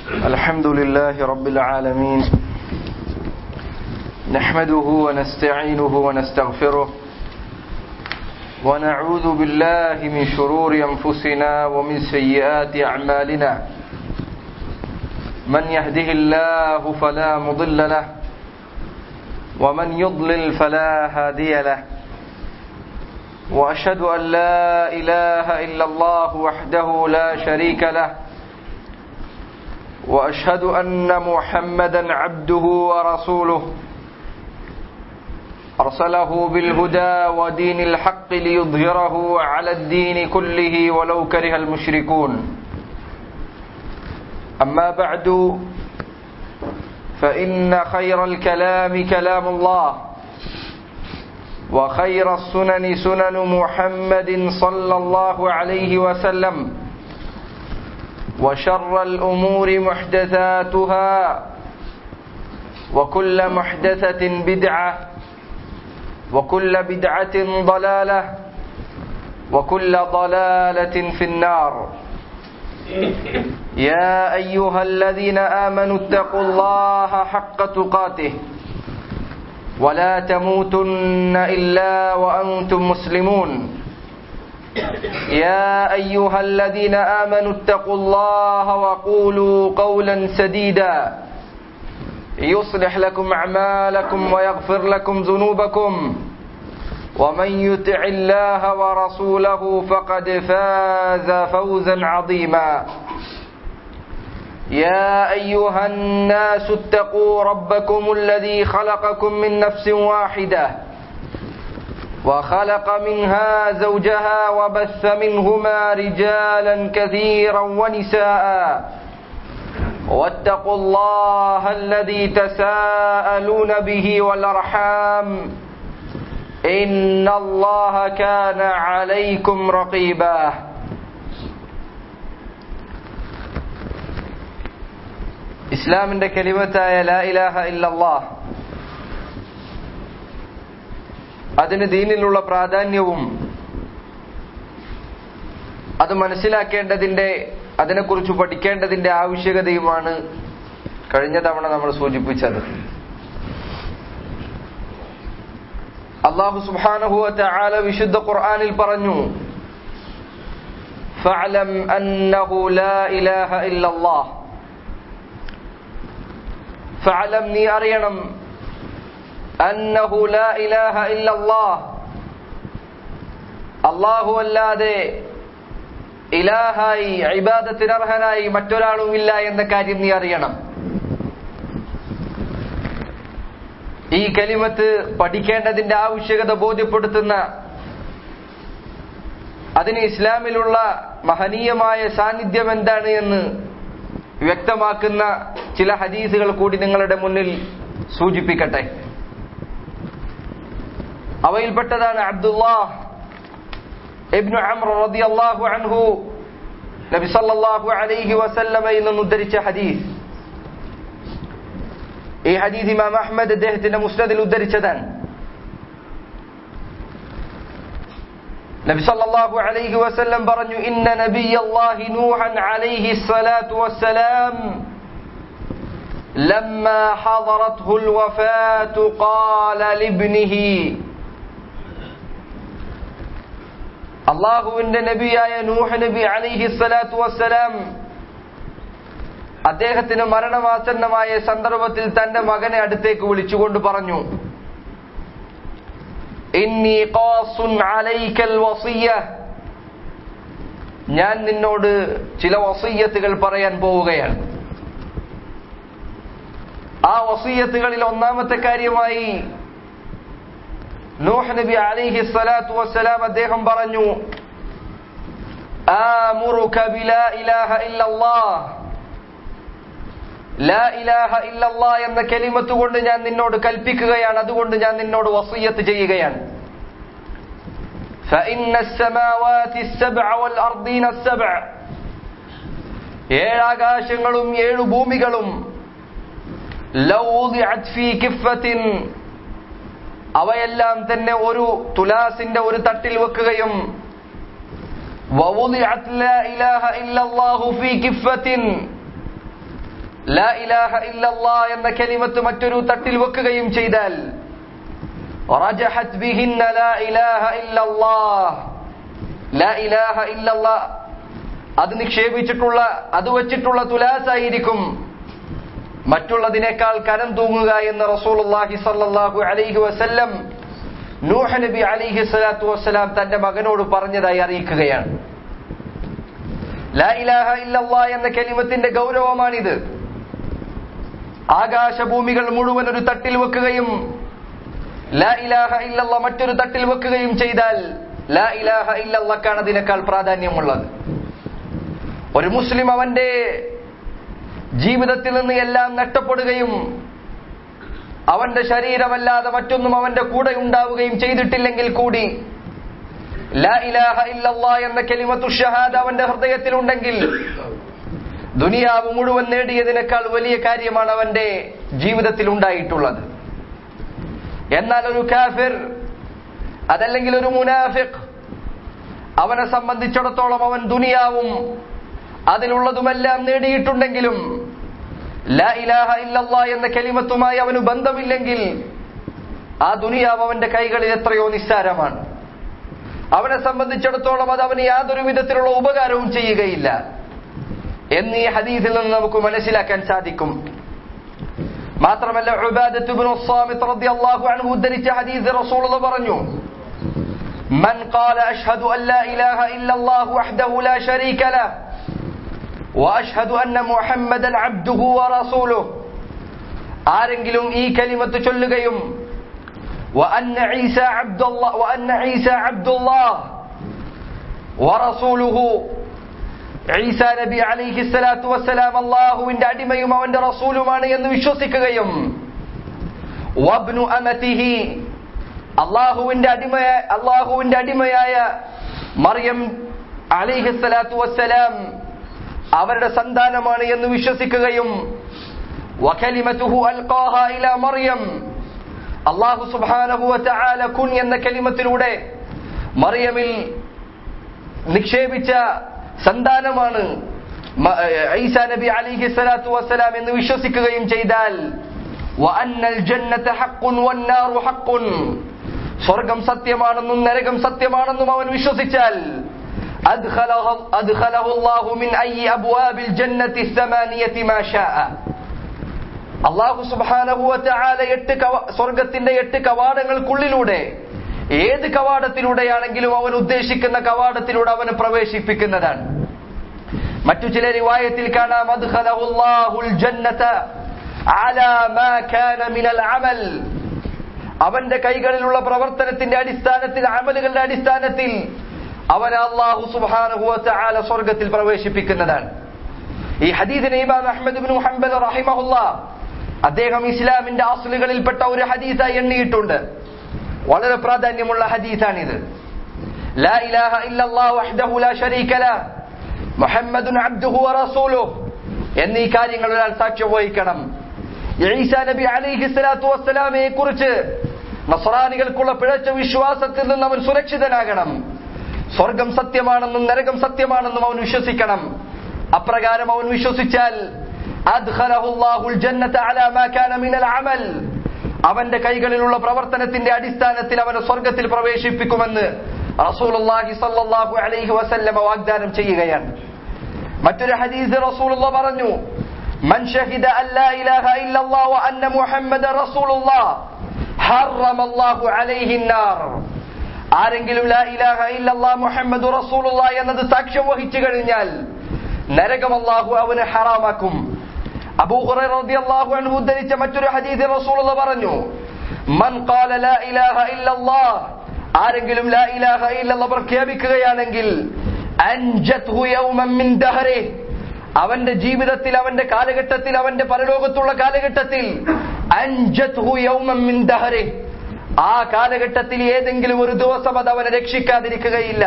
الحمد لله رب العالمين نحمده ونستعينه ونستغفره ونعوذ بالله من شرور أنفسنا ومن سيئات أعمالنا من يهده الله فلا مضل له ومن يضلل فلا هادي له وأشهد أن لا إله إلا الله وحده لا شريك له وأشهد أن محمدا عبده ورسوله أرسله بالهدى ودين الحق ليظهره على الدين كله ولو كره المشركون أما بعد فإن خير الكلام كلام الله وخير السنن سنن محمد صلى الله عليه وسلم وشر الأمور محدثاتها وكل محدثة بدعة وكل بدعة ضلالة وكل ضلالة في النار يا أيها الذين آمنوا اتقوا الله حق تقاته ولا تموتن إلا وأنتم مسلمون يا أيها الذين آمنوا اتقوا الله وقولوا قولا سديدا يصلح لكم أعمالكم ويغفر لكم ذنوبكم ومن يطع الله ورسوله فقد فاز فوزا عظيما يا أيها الناس اتقوا ربكم الذي خلقكم من نفس واحدة وخلق منها زوجها وبث منهما رجالا كثيرا ونساء واتقوا الله الذي تساءلون به والأرحام إن الله كان عليكم رقيبا ഇസ്ലാമിന്റെ കലിമത്തായ ലാ ഇലാഹ ഇല്ലല്ലാഹ് അതിന് ദീനിലുള്ള പ്രാധാന്യവും അത് മനസ്സിലാക്കേണ്ടതിന്റെ അതിനെക്കുറിച്ച് പഠിക്കേണ്ടതിന്റെ ആവശ്യകതയുമാണ് കഴിഞ്ഞ തവണ നമ്മൾ സൂചിപ്പിച്ചത്. അല്ലാഹു സുബ്ഹാനഹു വ തആല വിശുദ്ധ ഖുർആനിൽ പറഞ്ഞു, ഫഅലം അന്നഹു ലാ ഇലാഹ ഇല്ലല്ലാഹ്. ഫഅലം, നീ അറിയണം, അന്നഹു ലാ ഇലാഹ ഇല്ലല്ലാഹ്, അല്ലാഹു അല്ലാതെ ഇലാഹായി ഇബാദത്തിനർഹനായി മറ്റൊരാളുമില്ല എന്ന കാര്യം നീ അറിയണം. ഈ കലിമത്ത് പഠിക്കേണ്ടതിന്റെ ആവശ്യകത ബോധ്യപ്പെടുത്തുന്ന, അതിന് ഇസ്ലാമിലുള്ള മഹനീയമായ സാന്നിധ്യം എന്താണ് എന്ന് വ്യക്തമാക്കുന്ന ചില ഹദീസുകൾ കൂടി നിങ്ങളുടെ മുന്നിൽ സൂചിപ്പിക്കട്ടെ. അവയിൽപ്പെട്ടതാണ് അബ്ദുല്ലാഹ് ഇബ്നു അംർ റളിയല്ലാഹു അൻഹു നബി സല്ലല്ലാഹു അലൈഹി വസല്ലമയിൽ നിന്ന് ഉദ്ധരിച്ച ഹദീസ്. ഈ ഹദീസ് ഇമാം അഹ്മദ് അദ്ദേഹത്തിന്റെ മുസ്നദിൽ ഉദ്ധരിച്ചതാണ്. നബി സല്ലല്ലാഹു അലൈഹി വസല്ലം പറഞ്ഞു, ഇന്ന നബിയല്ലാഹി നൂഹൻ അലൈഹി സ്വലാത്തു വസ്സലാം ലമ്മാ ഹദറത്ഹുൽ വഫാത്തു ഖാല ലിബ്നിഹി. അല്ലാഹുവിന്റെ നബിയായ നൂഹ് നബി അലൈഹി സ്വലാത്തു വസ്സലാം അദ്ദേഹത്തിന് മരണമാസന്നമായ സന്ദർഭത്തിൽ തന്റെ മകനെ അടുത്തേക്ക് വിളിച്ചുകൊണ്ട് പറഞ്ഞു, ഇന്നി ഖാസുൻ അലൈക്കൽ വസിയ്യ, ഞാൻ നിന്നോട് ചില വസിയ്യത്തുകൾ പറയാൻ പോവുകയാണ്. ആ വസിയ്യത്തുകളിൽ ഒന്നാമത്തെ കാര്യമായി നൂഹ് നബി അലൈഹി സ്വലാത്തു വസ്സലാം അദ്ദേഹം പറഞ്ഞു, ആമുറുക ബിലാ ഇലാഹ ഇല്ലല്ലാഹ്, ലാ ഇലാഹ ഇല്ലല്ലാഹ് എന്ന കലിമത്ത് കൊണ്ട് ഞാൻ നിന്നോട് കൽപ്പിക്കുകയാണ്, അതുകൊണ്ട് ഞാൻ നിന്നോട് വസിയ്യത്ത് ചെയ്യുകയാണ്. ഫഇന്ന അസ്സമാവാതി അസ്സബ്അ വൽ അർദീന അസ്സബ്അ, ഏഴ് ആകാശങ്ങളും ഏഴ് ഭൂമികളും ലൗ ഉദിഅത് ഫീ കിഫ്ഫത്തിൻ, അവയെല്ലാം തന്നെ ഒരു തുലാസിന്റെ ഒരു തട്ടിൽ വെക്കുകയും വവുദിഅത് ലാ ഇലാഹ ഇല്ലല്ലാഹു ഫീ കിഫ്ഫത്തിൻ, ലാ ഇലാഹ ഇല്ലല്ലാഹ് എന്ന കലിമത്ത് മറ്റൊരു തട്ടിൽ വെക്കുകയും ചെയ്താൽ റജഹത് ബിഹിന്ന ലാ ഇലാഹ ഇല്ലല്ലാഹ്, ലാ ഇലാഹ ഇല്ലല്ലാഹ് അത് നിക്ഷേപിച്ചിട്ടുള്ള, അത് വെച്ചിട്ടുള്ള തുലാസായിരിക്കും മറ്റുള്ളതിനേക്കാൾ കനം തൂങ്ങുക എന്ന് റസൂലുള്ളാഹി സ്വല്ലല്ലാഹു അലൈഹി വസല്ലം നൂഹ് നബി അലൈഹി സ്വലാത്തു വസ്സലാം തന്റെ മകനോട് പറഞ്ഞതായി അറിയിക്കുകയാണ്. ലാ ഇലാഹ ഇല്ലല്ലാഹ് എന്ന കലിമത്തിന്റെ ഗൗരവമാണിത്. ആകാശഭൂമികൾ മുഴുവൻ ഒരു തട്ടിൽ വെക്കുകയും ലാ ഇലാഹ ഇല്ലല്ലാഹ് മറ്റൊരു തട്ടിൽ വെക്കുകയും ചെയ്താൽ ലാ ഇലാഹ ഇല്ലല്ലാഹ്ക്കാണ് അതിനേക്കാൾ പ്രാധാന്യമുള്ളത്. ഒരു മുസ്ലിം അവന്റെ ജീവിതത്തിൽ നിന്ന് എല്ലാം നഷ്ടപ്പെടുകയും അവന്റെ ശരീരമല്ലാതെ മറ്റൊന്നും അവന്റെ കൂടെ ഉണ്ടാവുകയും ചെയ്തിട്ടില്ലെങ്കിൽ കൂടി ലാ ഇലാഹ ഇല്ലല്ലാഹ് എന്ന കലിമത്തു ഷഹാദ അവന്റെ ഹൃദയത്തിലുണ്ടെങ്കിൽ ദുനിയാവ് മുഴുവൻ നേടിയതിനേക്കാൾ വലിയ കാര്യമാണ് അവന്റെ ജീവിതത്തിൽ ഉണ്ടായിട്ടുള്ളത്. എന്നാൽ ഒരു കാഫിർ, അതല്ലെങ്കിൽ ഒരു മുനാഫിഖ്, അവനെ സംബന്ധിച്ചിടത്തോളം അവൻ ദുനിയാവും അതിലുള്ളതുമെല്ലാം നേടിയിട്ടുണ്ടെങ്കിലും ലാ ഇലാഹ ഇല്ലല്ലാഹ് എന്ന കലിമത്തുമായി അവന് ബന്ധമില്ലെങ്കിൽ ആ ദുനിയാവ് അവന്റെ കൈകളിൽ എത്രയോ നിസ്സാരമാണ്. അവനെ സംബന്ധിച്ചിടത്തോളം അത് അവന് യാതൊരു വിധത്തിലുള്ള ഉപകാരവും ചെയ്യുകയില്ല എന്ന് ഈ ഹദീസിൽ നിന്ന് നമുക്ക് മനസ്സിലാക്കാൻ സാധിക്കും. മാത്രമല്ല, ഉബാദത്ത് ഇബ്നു സ്വാമിത് റളിയല്ലാഹു അൻഹു ഉദ്ധരിച്ച ഹദീസ് റസൂലുള്ളാഹി പറഞ്ഞു, മൻ ഖാല അഷ്ഹദു അൻ ലാ ഇലാഹ ഇല്ലല്ലാഹു വഹ്ദഹു ലാ ശരീക ലഹു വഅഷ്ഹദു അന്ന മുഹമ്മദൻ അബ്ദുഹു വറസൂലുഹു, ആരെങ്കിലും ഈ കലിമത്ത് ചൊല്ലുകയും വഅന്ന ഈസ അബ്ദുല്ലാഹ് വറസൂലുഹു, ഈസാ നബി അലൈഹി സ്വലാത്തു വസ്സലാം അല്ലാഹുവിന്റെ അടിമയും അവന്റെ റസൂലുമാണ് എന്ന് വിശ്വസിക്കുകയും വബ്നു അമതിഹി, അല്ലാഹുവിന്റെ അടിമയായ മറിയം അലൈഹി സ്വലാത്തു വസ്സലാം അവരുടെ സന്താനമാണ് എന്ന് വിശ്വസിക്കുകയും വകലിമതുഹു അൽഖാഹ ഇലാ മറിയം, അല്ലാഹു സുബ്ഹാനഹു വതആല കുൻ എന്ന കലിമത്തിലൂടെ മറിയമിൽ നിക്ഷേപിച്ച സന്താനമാണ് ഈസാ നബി അലൈഹി സ്വലാത്തു വസ്സലാം എന്ന് വിശ്വസിക്കുകയും ചെയ്താൽ വഅന്നൽ ജന്നത ഹഖ്ഖുൻ വന്നാറു ഹഖ്ഖുൻ, സ്വർഗ്ഗം സത്യമാണെന്നും നരകം സത്യമാണെന്നും അവൻ വിശ്വസിച്ചാൽ അദ്ഖലഹു അല്ലാഹു മിൻ അയ്യി അബ്വാബിൽ ജന്നത്തി الثمانية മാ ശാഅ, അല്ലാഹു സുബ്ഹാനഹു വതആല സ്വർഗ്ഗത്തിന്റെ 8 കവാടങ്ങൾക്കുള്ളിലൂടെ ഏത് കവാടത്തിലൂടെയാണെങ്കിലും അവൻ ഉദ്ദേശിക്കുന്ന കവാടത്തിലൂടെ അവനെ പ്രവേശിപ്പിക്കുന്നതാണ്. മറ്റു ചില റിവായത്തിൽ കാണാം അദ്ഖലഹു അല്ലാഹുൽ ജന്നത അലാ മാ കാന മിനൽ അമൽ, അവന്റെ കൈകളിലുള്ള പ്രവർത്തനത്തിന്റെ അടിസ്ഥാനത്തിൽ, അമലുകളുടെ അടിസ്ഥാനത്തിൽ അവനെ അല്ലാഹു സുബ്ഹാനഹു വതആല സ്വർഗ്ഗത്തിൽ പ്രവേശിപ്പിക്കുന്നതാണ്. ഈ ഹദീസിനെ ഇമാം അഹ്മദ് ഇബ്നു ഹംബൽ റഹിമഹുല്ലാഹ് അദ്ദേഹം ഇസ്ലാമിന്റെ അസ്ലുകളിൽപ്പെട്ട ഒരു ഹദീസായി എണ്ണിയിട്ടുണ്ട്. വളരെ പ്രാധാന്യമുള്ള ഹദീസാണിത്. ലാ ഇലാഹ ഇല്ലല്ലാഹു വഹ്ദഹു ലാ ശരീക ലഹു മുഹമ്മദുൻ അബ്ദുഹു വറസൂലുഹു എന്നീ കാര്യങ്ങൾ ഒരാൾ സാക്ഷ്യം വഹിക്കണം. ഈസാ നബി അലൈഹി സ്വലാത്തു വസ്സലാമയെ കുറിച്ച് നസ്രാനികൾക്കുള്ള പിഴച്ച വിശ്വാസത്തിൽ നിന്ന് അവൻ സുരക്ഷിതനാകണം. സ്വർഗം സത്യമാണെന്നും നരകം സത്യമാണെന്നും അവൻ വിശ്വസിക്കണം. അപ്രകാരം അവൻ വിശ്വസിച്ചാൽ അദ്ഖലഹു അല്ലാഹുൽ ജന്നത അലാ മാ കാന മിനൽ അമൽ, അവന്റെ കൈകളിലുള്ള പ്രവർത്തനത്തിന്റെ അടിസ്ഥാനത്തിൽ അവനെ സ്വർഗ്ഗത്തിൽ പ്രവേശിപ്പിക്കുമെന്ന് റസൂലുള്ളാഹി സ്വല്ലല്ലാഹു അലൈഹി വസല്ലം വാഗ്ദാനം ചെയ്യുകയാണ്. മറ്റൊരു ഹദീസ് റസൂലുള്ളാഹി പറഞ്ഞു, മൻ ഷഹിദ അൻ ലാ ഇലാഹ ഇല്ലല്ലാഹു വ അന്ന മുഹമ്മദൻ റസൂലുള്ളാഹ് ഹറമല്ലാഹു അലൈഹി നാർ, ആരെങ്കിലും ലാ ഇലാഹ ഇല്ലല്ലാഹു മുഹമ്മദു റസൂലുള്ളാഹ് എന്നത് സാക്ഷ്യം വഹിച്ചു കഴിഞ്ഞാൽ നരകം അല്ലാഹു അവനെ ഹറാമാക്കും. അബൂ ഹുറൈറ റളിയല്ലാഹു അൻഹു ഉദ്ധരിച്ച മറ്റൊരു ഹദീസിൽ റസൂലുള്ളാഹി പറഞ്ഞു, മൻ ഖാല ലാ ഇലാഹ ഇല്ലല്ലാഹ്, ആരെങ്കിലും ലാ ഇലാഹ ഇല്ലല്ലാഹ് പ്രഖ്യാപിക്കുകയാണെങ്കിൽ അൻജത്ഹു യൗമൻ മിൻ ദഹ്രിഹി, അവന്റെ ജീവിതത്തിൽ, അവന്റെ കാലഘട്ടത്തിൽ, അവന്റെ പരലോകത്തുള്ള കാലഘട്ടത്തിൽ അൻജത്ഹു യൗമൻ മിൻ ദഹ്രിഹി, ആ കാലഘട്ടത്തിൽ ഏതെങ്കിലും ഒരു ദിവസം അത് അവനെ രക്ഷിക്കാതിരിക്കുകയില്ല.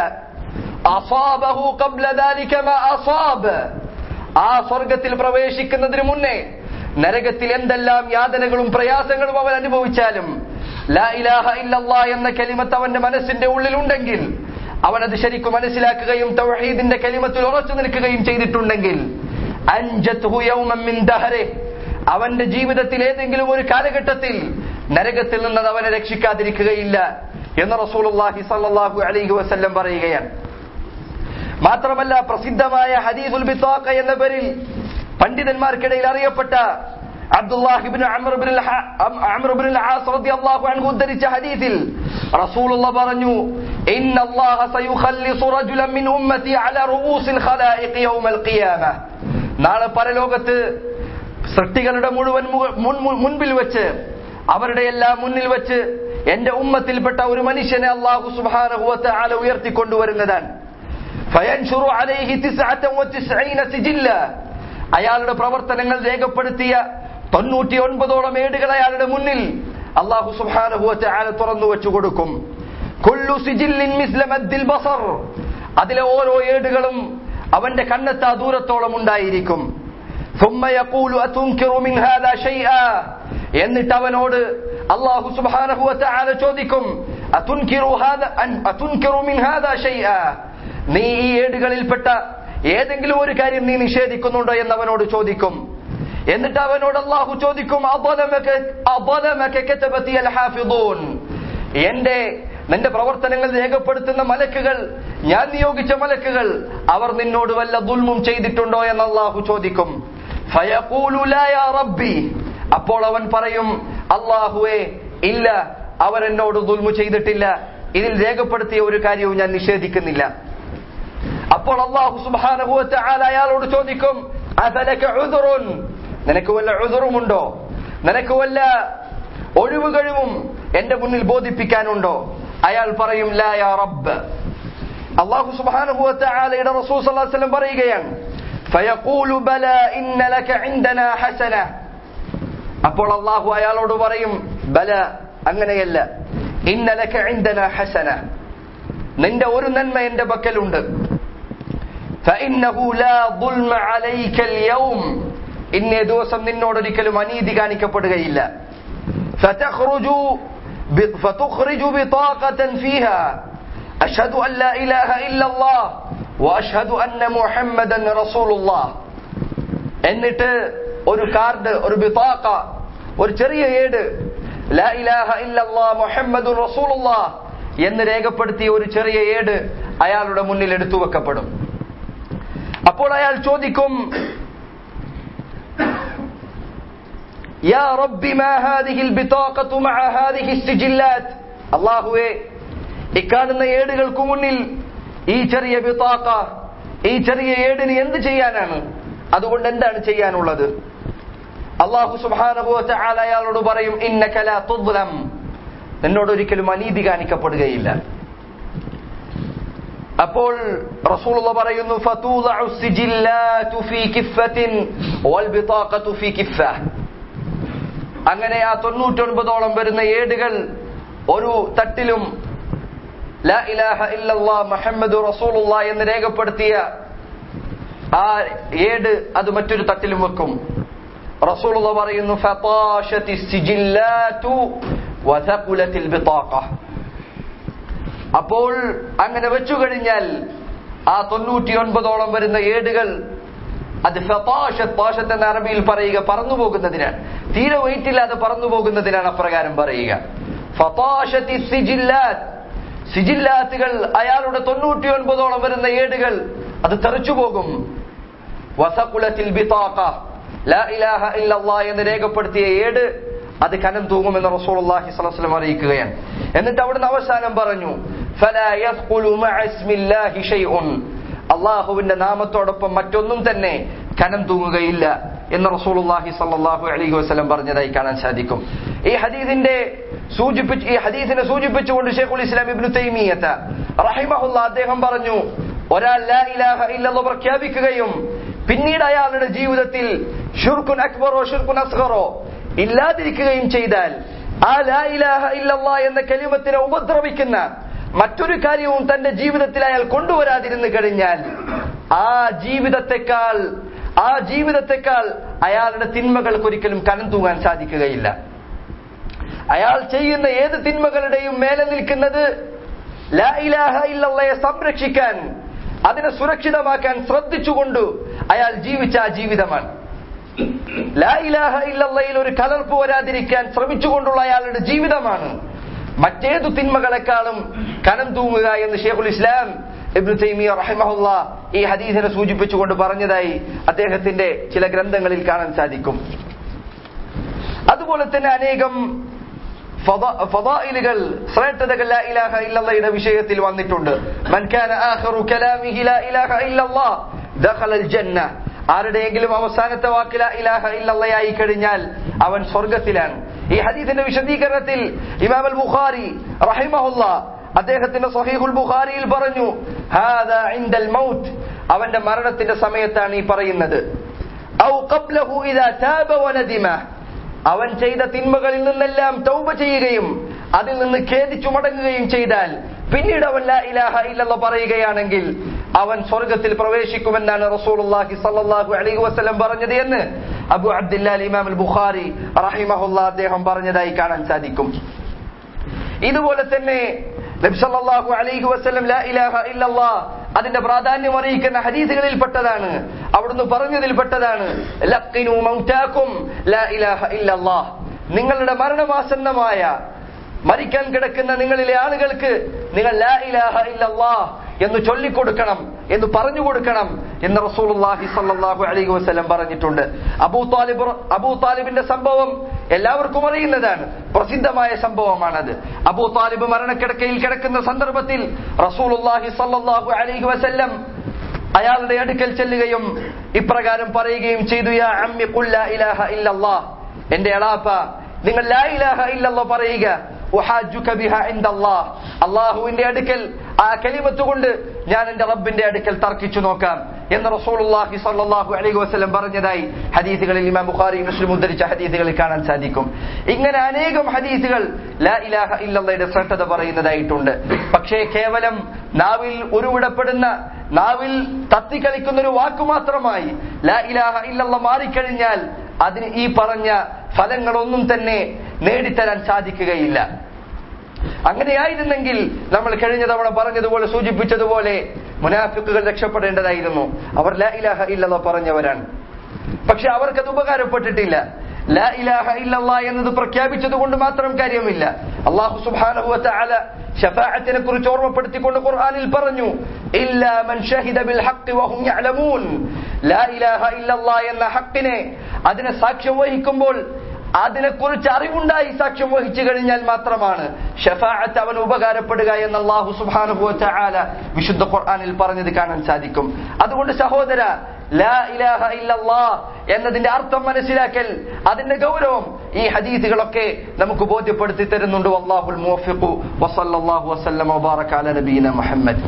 അസാബഹു ഖബ്ല ദാലിക മാ അസാബ്, ആ സ്വർഗത്തിൽ പ്രവേശിക്കുന്നതിന് മുന്നേ നരകത്തിൽ എന്തെല്ലാം യാതനകളും പ്രയാസങ്ങളും അവൻ അനുഭവിച്ചാലും ലാ ഇലാഹ ഇല്ലല്ലാഹ് എന്ന കലിമത്ത് അവന്റെ മനസ്സിന്റെ ഉള്ളിലുണ്ടെങ്കിൽ, അവനത് ശരിക്കും മനസ്സിലാക്കുകയും തൗഹീദിന്റെ കലിമത്തിൽ ഉറച്ചു നിൽക്കുകയും ചെയ്തിട്ടുണ്ടെങ്കിൽ അൻജത്ഹു യൗമൻ മിൻ ദഹ്രി, അവന്റെ ജീവിതത്തിൽ ഏതെങ്കിലും ഒരു കാലഘട്ടത്തിൽ നരകത്തിൽ നിന്ന് അവനെ രക്ഷിക്കാതിരിക്കുകയില്ല എന്ന് റസൂലുള്ളാഹി സ്വല്ലല്ലാഹു അലൈഹി വസല്ലം പറയുകയാണ്. മാത്രമല്ല പ്രസിദ്ധമായ ഹദീസുൽ ബിതാഖ എന്ന പേരിൽ പണ്ഡിതന്മാർക്കിടയിൽ അറിയപ്പെട്ട അബ്ദുല്ലാഹ് ഇബ്നു അംർ ഇബ്നുൽ ആസ് റളിയല്ലാഹു അൻഹു ഉദ്ധരിച്ച ഹദീസിൽ റസൂലുള്ളാഹി പറഞ്ഞു, ഇന്നല്ലാഹ സയുഖല്ലിസു റജുലൻ മിൻ ഉമ്മത്തി അലാ റൂസിൽ ഖലായിഖ് യൗമൽ ഖിയാമ, നാളെ പരലോകത്ത് സൃഷ്ടികളുടെ മുഴുവൻ മുൻപിൽ വെച്ച്, അവരുടെ എല്ലാം മുന്നിൽ വെച്ച് എന്റെ ഉമ്മത്തിൽപ്പെട്ട ഒരു മനുഷ്യനെ അല്ലാഹു സുബ്ഹാനഹു വ തആല ഉയർത്തിക്കൊണ്ടുവരുന്നതാണ്. ഫയൻഷുറു അലൈഹി 99 സിജില്ല, അയാളുടെ പ്രവർത്തനങ്ങൾ രേഖപ്പെടുത്തിയ 99ഓളം ഏടുകൾ അയാളുടെ മുന്നിൽ അല്ലാഹു സുബ്ഹാനഹു വ തആല തുറന്നു വെച്ചു കൊടുക്കും. കുല്ലു സിജില്ലിൻ മിസ്ല മദ്ദിൽ ബസർ, അതിലെ ഓരോ ഏടുകളും അവന്റെ കണ്ണെത്താ ദൂരത്തോളം ഉണ്ടായിരിക്കും. ثم يقول أتنكر من هذا شيئا, എന്നിട്ട് അവനോട് അല്ലാഹു സുബ്ഹാനഹു വ തആല ചോദിക്കും, അതുൻകിറു മിൻ ഹാദാ ഷൈആ, നീ ഈ ഏടുകളിൽപ്പെട്ട ഏതെങ്കിലും ഒരു കാര്യം നീ നിഷേധിക്കുന്നുണ്ടോ എന്ന് അവനോട് ചോദിക്കും. എന്നിട്ട് അവനോട് അല്ലാഹു ചോദിക്കും, അദലമക കതബതി അൽ ഹാഫിദൂൻ, നിന്റെ പ്രവർത്തനങ്ങൾ രേഖപ്പെടുത്തുന്ന മലക്കുകൾ, ഞാൻ നിയോഗിച്ച മലക്കുകൾ, അവർ നിന്നോട് വല്ല ദുൽമും ചെയ്തിട്ടുണ്ടോ എന്ന് അല്ലാഹു ചോദിക്കും. ഫയഖൂലു ലാ യാ റബ്ബി, അപ്പോൾ അവൻ പറയും, അല്ലാഹുവേ ഇല്ല, അവൻ എന്നോട് ദുൽമു ചെയ്തിട്ടില്ല, ഇതിൽ രേഖപ്പെടുത്തിയ ഒരു കാര്യവും ഞാൻ നിഷേധിക്കുന്നില്ല. അപ്പോൾ അല്ലാഹു സുബ്ഹാനഹു വ തആല അയാളോട് ചോദിക്കും, അഫലക ഉദ്റുൻ, നിനക്ക് വല്ല ഉദ്റുമുണ്ടോ, നിനക്ക് വല്ല ഒഴിവുകഴിവും എന്റെ മുന്നിൽ ബോധിപ്പിക്കാനുണ്ടോ? അയാൾ പറയും, ലാ യാ റബ്ബ്. അല്ലാഹു സുബ്ഹാനഹു വ തആലയുടെ റസൂൽ സ്വല്ലല്ലാഹു അലൈഹി വസല്ലം പറയുകയാണ്, ഫയഖൂലു ബലാ ഇന്ന ലക ഇൻദനാ ഹസന, അപ്പോൾ അല്ലാഹു അയാളോട് പറയും, ബല, അങ്ങനെയല്ല, ഇന്ന ലക ഇൻദനാ ഹസന, നിന്റെ ഒരു നന്മ എന്റെ പക്കലുണ്ട്. ഫഇന്നഹു ലാ ദുൽമ അലൈക അൽയൗം, ഇന്നേ ദിവസം നിന്നോടൊരിക്കലും അനീതി കാണിക്കപ്പെടുകയില്ല. ഫതുഖ്റിജു ബിതാഖതൻ ഫീഹാ അശ്ഹദു അൻ ലാ ഇലാഹ ഇല്ലല്ലാഹ് വഅശ്ഹദു അന്ന മുഹമ്മദൻ റസൂലുള്ളാഹ്, എന്നിട്ട് ഒരു കാർഡ്, ഒരു ബിതാഖ, ഒരു ചെറിയ ഏട്, ലാ ഇലാഹ ഇല്ലല്ലാഹ് മുഹമ്മദുർ റസൂലുള്ളാഹ് എന്ന് രേഖപ്പെടുത്തിയ ഒരു ചെറിയ ഏട് അയാളുടെ മുന്നിൽ എടുത്തു വെക്കപ്പെടും. അപ്പോൾ അയാൾ ചോദിക്കും, യാ റബ്ബി മാ ഹാദിഹിൽ ബിതാഖതു മഅ ഹാദിഹി സിജില്ലാത്ത്, അല്ലാഹുവേ ഇക്കാണുന്ന ഏടുകൾക്ക് മുന്നിൽ ഈ ചെറിയ ബിതാഖ, ഈ ചെറിയ ഏടിന് എന്ത് ചെയ്യാനാണ്, അതുകൊണ്ട് എന്താണ് ചെയ്യാനുള്ളത്? അല്ലാഹു സുബ്ഹാനഹു വ തആല അയാളോട് പറയും, ഇന്നക ലാ തുദ്ലം, നിന്നോട് ഒരിക്കലും അനീതി കാണിക്കപ്പെടുകയില്ല. അപ്പോൾ റസൂലുള്ളാഹി പറയുന്നു, ഫതൂദഉ സിജില്ലാതു ഫീ കിഫ്ഫത്തിൻ വൽ ബിതാഖതു ഫീ കിഫ്ഫ, അങ്ങനെ ആ 99ഓളം വരുന്ന ഏടുകൾ ഒരു തട്ടിലും ലാ ഇലാഹ ഇല്ലല്ലാഹ് മുഹമ്മദുർ റസൂലുള്ളാഹി എന്ന് രേഖപ്പെടുത്തിയ ആ ഏട് അത് മറ്റൊരു തട്ടിലും വെക്കും. റസൂലുള്ളാഹി പറയുന്നു, ഫതാശതിസ് സിജില്ലാതു വതഖുലതിൽ ബിതാഖ, അപ്പോൾ അങ്ങനെ വെച്ചു കഴിഞ്ഞാൽ ആ 99ഓളം വരുന്ന ഏടുകൾ അത് ഫതാശത്ത് എന്ന അറബിയിൽ പറയുക പറന്നു പോകുന്നതിനാണ്, തീരെ വെയിറ്റ് ഇല്ലാതെ പറന്നു പോകുന്നതിനാണ് അപ്രകാരം പറയുക. ഫതാശതിസ് സിജില്ലാത്ത്, സിജില്ലാത്തുകൾ, അയാളുടെ 99ഓളം വരുന്ന ഏടുകൾ അത് തെറിച്ചു പോകും. വസഖുലതിൽ ബിതാഖ, ലാ ഇലാഹ ഇല്ലല്ലാഹ് എന്ന് രേഖപ്പെടുത്തിയ ഏട് അത് കനം തൂങ്ങുമെന്ന് റസൂലുള്ളാഹി സ്വല്ലല്ലാഹു അലൈഹി വസല്ലം അറിയിക്കുകയാണ്. എന്നിട്ട് അവിടുന്ന് അവസാനം പറഞ്ഞു, ഫലാ യസ്ഖുലു മഅ ഇസ്മില്ലാഹി ഷൈഉൻ, അല്ലാഹുവിന്റെ നാമത്തോടൊപ്പം മറ്റൊന്നും തന്നെ കനം തൂങ്ങുകയില്ല എന്ന് റസൂലുള്ളാഹി സ്വല്ലല്ലാഹു അലൈഹി വസല്ലം പറഞ്ഞതായി കാണാൻ സാധിക്കും. ഈ ഹദീസിനെ സൂചിപ്പിച്ചുകൊണ്ട് ശൈഖുൽ ഇസ്ലാം ഇബ്നു തൈമിയ്യത റഹിമഹുല്ലാഹ് അദ്ദേഹം പറഞ്ഞു, ഒരാൾ ലാ ഇലാഹ ഇല്ലല്ലാഹ് പ്രഖ്യാപിക്കുകയും പിന്നീട് അയാളുടെ ജീവിതത്തിൽ ശിർക്കുൻ അക്ബറോ ശിർക്കുൻ അസ്ഗറോ ഇല്ലാതിരിക്കുകയും ചെയ്താൽ, ആ ലാ ഇലാഹ ഇല്ലല്ലാഹ് എന്ന കലിമത്തിനെ ഉപദ്രവിക്കുന്ന മറ്റൊരു കാര്യവും തന്റെ ജീവിതത്തിൽ അയാൾ കൊണ്ടുവരാതിരുന്നു കഴിഞ്ഞാൽ, ആ ജീവിതത്തെക്കാൾ അയാളുടെ തിന്മകൾക്ക് ഒരിക്കലും കനം തൂങ്ങാൻ സാധിക്കുകയില്ല. അയാൾ ചെയ്യുന്ന ഏത് തിന്മകളുടെയും മേലെ നിൽക്കുന്നത് ലാ ഇലാഹ ഇല്ലല്ലാഹയെ സംരക്ഷിക്കാൻ, അതിനെ സുരക്ഷിതമാക്കാൻ ശ്രദ്ധിച്ചുകൊണ്ട് അയാൾ ജീവിച്ച ആ ജീവിതമാണ്. ലാ ഇലാഹ ഇല്ലല്ലാഹയിൽ ഒരു കലർപ്പ് വരാതിരിക്കാൻ ശ്രമിച്ചുകൊണ്ടുള്ള അയാളുടെ ജീവിതമാണ് മറ്റേതു തിന്മകളെക്കാളും കനം തൂങ്ങുക എന്ന് ശൈഖുൽ ഇസ്ലാം ഇബ്നു തൈമിയ്യ റഹിമഹുല്ലാഹ് ഈ ഹദീസിനെ സൂചിപ്പിച്ചുകൊണ്ട് പറഞ്ഞതായി അദ്ദേഹത്തിന്റെ ചില ഗ്രന്ഥങ്ങളിൽ കാണാൻ സാധിക്കും. അതുപോലെ തന്നെ അനേകം ഫളായിലുകൾ, ശ്രേഷ്ഠതകൾ ലാ ഇലാഹ ഇല്ലല്ലാഹയുടെ വിഷയത്തിൽ വന്നിട്ടുണ്ട്. മൻ കാന ആഖിറു കലാമിഹി ലാ ഇലാഹ ഇല്ലല്ലാഹ് ദഖലൽ ജന്ന. ആരുടെയെങ്കിലും അവസാനത്തെ വാക്ക് ലാ ഇലാഹ ഇല്ലല്ലാഹ് ആയി കഴിഞ്ഞാൽ അവൻ സ്വർഗ്ഗത്തിലാണ്. ഈ ഹദീസിന്റെ വിശദീകരണത്തിൽ ഇമാം അൽ ബുഖാരി റഹിമഹുല്ലാഹ് അദ്ദേഹത്തിന്റെ സ്വഹീഹുൽ ബുഖാരിയിൽ പറഞ്ഞു, ഹാദാ ഇൻദൽ മൗത്ത്, അവന്റെ മരണത്തിന്റെ സമയത്താണ് ഈ പറയുന്നത്. ഔ ഖബ്ലഹു ഇദാ താബ വനദിമ, അവൻ ചെയ്ത തിന്മകളിൽ നിന്നെല്ലാം തൗബ ചെയ്യുകയും അതിൽ നിന്ന് ഖേദിച്ചു മടങ്ങുകയും ചെയ്താൽ പിന്നീട് അവൻ ലാ ഇലാഹ ഇല്ലല്ലാഹ് പറയുകയാണെങ്കിൽ അവൻ സ്വർഗ്ഗത്തിൽ പ്രവേശിക്കുമെന്നാണ് റസൂലുള്ളാഹി സ്വല്ലല്ലാഹു അലൈഹി വസല്ലം പറഞ്ഞത് എന്ന് അബൂ അബ്ദുല്ലാഹ് ഇമാം അൽ ബുഖാരി റഹിമഹുല്ലാഹ് അദ്ദേഹം പറഞ്ഞതായി കാണാൻ സാധിക്കും. ഇതുപോലെ തന്നെ നബി സല്ലല്ലാഹു അലൈഹി വസല്ലം ലാ ഇലാഹ ഇല്ലല്ലാഹ് അതിന്റെ പ്രാധാന്യം അറിയിക്കുന്ന ഹദീസുകളിൽ പെട്ടതാണ്, അവിടുന്ന് പറഞ്ഞതിൽപ്പെട്ടതാണ്, ലഖിനു മൗതാകും ലാ ഇലാഹ ഇല്ലല്ലാഹ്, നിങ്ങളുടെ മരണമാസന്നമായ മരിക്കാൻ കിടക്കുന്ന നിങ്ങളിലെ ആളുകൾക്ക് നിങ്ങൾ ലാ ഇലാഹ ഇല്ലല്ലാഹ് എന്ന് ചൊല്ലിക്കൊടുക്കണം, എന്ന് പറഞ്ഞു കൊടുക്കണം എന്ന് റസൂലുള്ളാഹി സ്വല്ലല്ലാഹു അലൈഹി വസല്ലം പറഞ്ഞിട്ടുണ്ട്. അബൂ താലിബിന്റെ സംഭവം എല്ലാവർക്കും അറിയുന്നതാണ്, പ്രസിദ്ധമായ സംഭവമാണത്. അബൂ താലിബ് മരണക്കിടക്കയിൽ കിടക്കുന്ന സന്ദർഭത്തിൽ റസൂലുള്ളാഹി സ്വല്ലല്ലാഹു അലൈഹി വസല്ലം അയാളുടെ അടുക്കൽ ചെല്ലുകയും ഇപ്രകാരം പറയുകയും ചെയ്തു, യാ അമ്മി ഖുൽ ലാ ഇലാഹ ഇല്ലല്ലാഹ്, എന്റെ എളാപ്പ നിങ്ങൾ ലാ ഇലാഹ ഇല്ലല്ലാഹ് പറയുക, ഉഹാജുക ബിഹാ ഇൻദല്ലാഹ്, അല്ലാഹുവിന്റെ അടുക്കൽ ആ കലിമത്ത് കൊണ്ട് ഞാൻ എന്റെ റബ്ബിന്റെ അടുക്കൽ തർക്കിച്ചു നോക്കാം എന്ന് റസൂലുള്ളാഹി സ്വല്ലല്ലാഹു അലൈഹി വസല്ലം പറഞ്ഞതായി ഹദീസുകളിൽ ഇമാം ബുഖാരി മുസ്ലിം ഉദ്ധരിച്ച ഹദീസുകളിൽ കാണാൻ സാധിക്കും. ഇങ്ങനെ അനേകം ഹദീസുകൾ ലാ ഇലാഹ ഇല്ലല്ലാഹയുടെ ശ്രേഷ്ഠത പറയുന്നതായിട്ടുണ്ട്. പക്ഷേ കേവലം നാവിൽ ഉരുവിടപ്പെടുന്ന, നാവിൽ തത്തിക്കളിക്കുന്ന ഒരു വാക്കു മാത്രമായി ലാ ഇലാഹ ഇല്ലല്ലാഹ് മാറിക്കഴിഞ്ഞാൽ അതിന് ഈ പറഞ്ഞ ഫലങ്ങളൊന്നും തന്നെ നേടിത്തരാൻ സാധിക്കുകയില്ല. അങ്ങനെയായിരുന്നെങ്കിൽ നമ്മൾ കഴിഞ്ഞ തവണ പറഞ്ഞതുപോലെ, സൂചിപ്പിച്ചതുപോലെ മുനാഫിക്കുകൾ രക്ഷപ്പെടേണ്ടതായിരുന്നു. അവർ ലാ ഇലാഹ ഇല്ലല്ലാഹ് പറഞ്ഞവരാണ്, പക്ഷെ അവർക്കത് ഉപകാരപ്പെട്ടിട്ടില്ല. ലാ ഇലാഹ ഇല്ലല്ലാഹ് എന്നത് പ്രഖ്യാപിച്ചത് കൊണ്ട് മാത്രം കാര്യമില്ല. അല്ലാഹു സുബ്ഹാനഹു വ തആല ശഫാഅത്തിനെ കുറിച്ച് ഓർമ്മപ്പെടുത്തിക്കൊണ്ട് ഖുർആനിൽ പറഞ്ഞു, ഇല്ലാ മൻ ഷഹിദ ബിൽ ഹഖ് വഹും യഅലമൂൻ, ലാ ഇലാഹ ഇല്ലല്ലാഹ് എന്ന ഹഖിനെ, അതിനെ സാക്ഷ്യം വഹിക്കുമ്പോൾ അതിനെക്കുറിച്ച് അറിവുണ്ടായി സാക്ഷ്യം വഹിച്ചു കഴിഞ്ഞാൽ മാത്രമാണ് ശഫാഅത്ത് അവന് ഉപകാരപ്പെടുക എന്ന് അല്ലാഹു സുബ്ഹാനഹു വ തആല വിശുദ്ധ ഖുർആനിൽ പറഞ്ഞത് കാണാൻ സാധിക്കും. അതുകൊണ്ട് സഹോദര, ലാ ഇലാഹ ഇല്ലല്ലാഹ് എന്നതിന്റെ അർത്ഥം മനസ്സിലാക്കൽ, അതിന്റെ ഗൗരവം ഈ ഹദീസുകളൊക്കെ നമുക്ക് ബോധ്യപ്പെടുത്തി തരുന്നുണ്ട്. വല്ലാഹുൽ മുവഫിഖു വസല്ലല്ലാഹു വസല്ലമ വബാറക അലാ നബിയിന മുഹമ്മദ്.